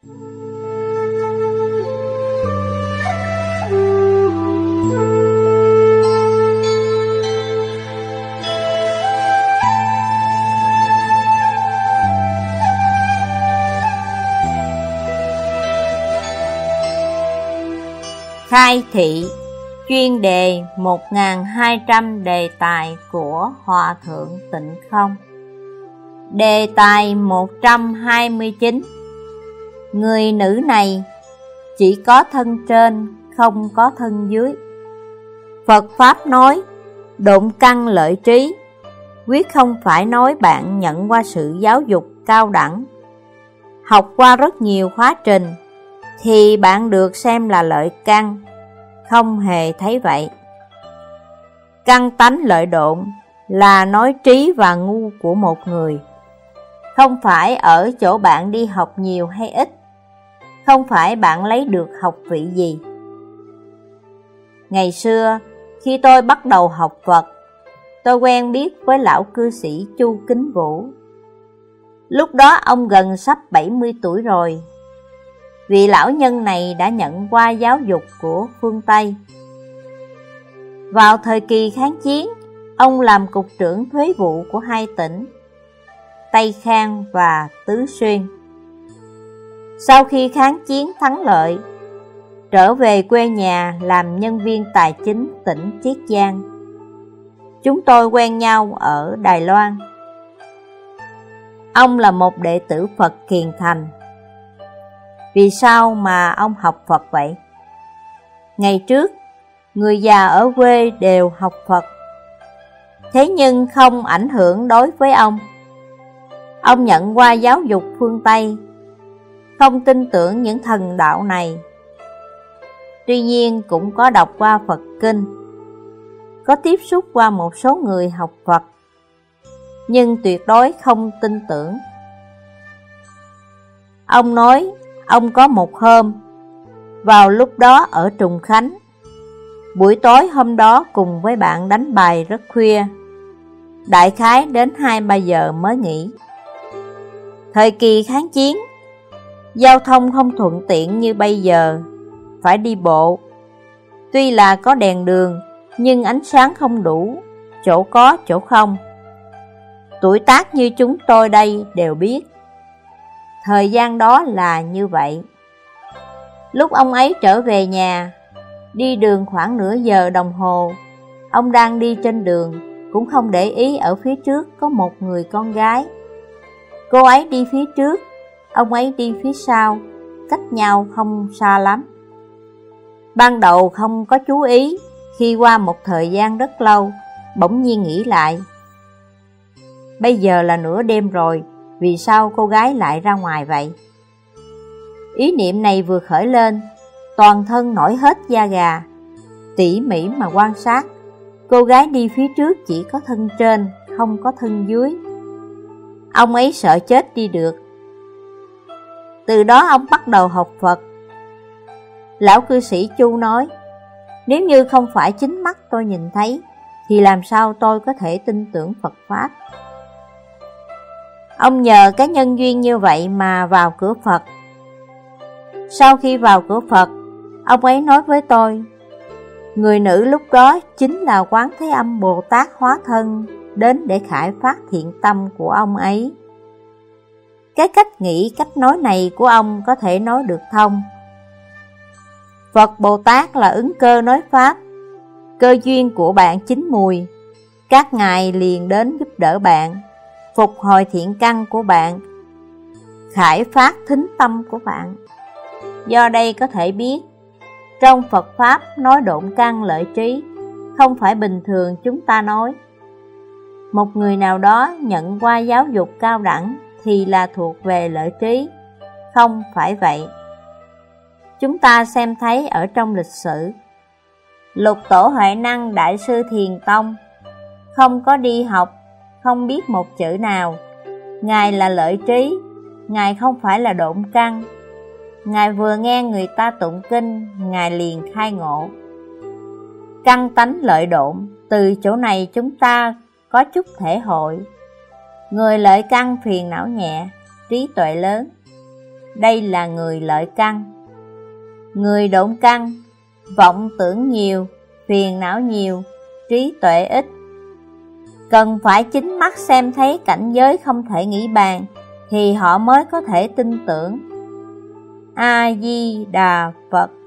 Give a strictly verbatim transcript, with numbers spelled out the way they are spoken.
Khai thị chuyên đề một nghìn hai trăm đề tài của Hòa Thượng Tịnh Không. Đề tài một trăm hai mươi chín. Người nữ này chỉ có thân trên, không có thân dưới. Phật Pháp nói độn căn lợi trí, quyết không phải nói bạn nhận qua sự giáo dục cao đẳng, học qua rất nhiều khóa trình thì bạn được xem là lợi căn, không hề thấy vậy. Căn tánh lợi độn là nói trí và ngu của một người, không phải ở chỗ bạn đi học nhiều hay ít, không phải bạn lấy được học vị gì. Ngày xưa, khi tôi bắt đầu học Phật, tôi quen biết với lão cư sĩ Chu Kính Vũ. Lúc đó ông gần sắp bảy mươi tuổi rồi. Vị lão nhân này đã nhận qua giáo dục của phương Tây. Vào thời kỳ kháng chiến, ông làm cục trưởng thuế vụ của hai tỉnh Tây Khang và Tứ Xuyên. Sau khi kháng chiến thắng lợi, trở về quê nhà làm nhân viên tài chính tỉnh Chiết Giang. Chúng tôi quen nhau ở Đài Loan. Ông là một đệ tử Phật kiền thành. Vì sao mà ông học Phật vậy? Ngày trước, người già ở quê đều học Phật, thế nhưng không ảnh hưởng đối với ông. Ông nhận qua giáo dục phương Tây, không tin tưởng những thần đạo này. Tuy nhiên cũng có đọc qua Phật Kinh, có tiếp xúc qua một số người học Phật, nhưng tuyệt đối không tin tưởng. Ông nói ông có một hôm, vào lúc đó ở Trùng Khánh, buổi tối hôm đó cùng với bạn đánh bài rất khuya, đại khái đến hai ba giờ mới nghỉ. Thời kỳ kháng chiến, giao thông không thuận tiện như bây giờ, phải đi bộ. Tuy là có đèn đường, nhưng ánh sáng không đủ, chỗ có chỗ không. Tuổi tác như chúng tôi đây đều biết, thời gian đó là như vậy. Lúc ông ấy trở về nhà, đi đường khoảng nửa giờ đồng hồ, ông đang đi trên đường, cũng không để ý ở phía trước có một người con gái. Cô ấy đi phía trước, ông ấy đi phía sau, cách nhau không xa lắm. Ban đầu không có chú ý, khi qua một thời gian rất lâu, bỗng nhiên nghĩ lại. Bây giờ là nửa đêm rồi, vì sao cô gái lại ra ngoài vậy? Ý niệm này vừa khởi lên, toàn thân nổi hết da gà. Tỉ mỉ mà quan sát, cô gái đi phía trước chỉ có thân trên, không có thân dưới. Ông ấy sợ chết đi được. Từ đó ông bắt đầu học Phật. Lão cư sĩ Chu nói, nếu như không phải chính mắt tôi nhìn thấy, thì làm sao tôi có thể tin tưởng Phật Pháp? Ông nhờ cái nhân duyên như vậy mà vào cửa Phật. Sau khi vào cửa Phật, ông ấy nói với tôi, người nữ lúc đó chính là Quán Thế Âm Bồ Tát hóa thân đến để khải phát thiện tâm của ông ấy. Cái cách nghĩ, cách nói này của ông có thể nói được thông. Phật Bồ Tát là ứng cơ nói Pháp, cơ duyên của bạn chín mùi, các ngài liền đến giúp đỡ bạn, phục hồi thiện căn của bạn, khải phát thính tâm của bạn. Do đây có thể biết, trong Phật Pháp nói độn căn lợi trí, không phải bình thường chúng ta nói. Một người nào đó nhận qua giáo dục cao đẳng thì là thuộc về lợi trí, không phải vậy. Chúng ta xem thấy ở trong lịch sử, Lục Tổ Huệ Năng Đại sư Thiền Tông, không có đi học, không biết một chữ nào. Ngài là lợi trí, Ngài không phải là độn căn. Ngài vừa nghe người ta tụng kinh, Ngài liền khai ngộ. Căn tánh lợi độn, từ chỗ này chúng ta có chút thể hội. Người lợi căn phiền não nhẹ, trí tuệ lớn. đây là người lợi căn. Người độn căn, vọng tưởng nhiều, phiền não nhiều, trí tuệ ít. Cần phải chính mắt xem thấy cảnh giới không thể nghĩ bàn, thì họ mới có thể tin tưởng. A Di Đà Phật.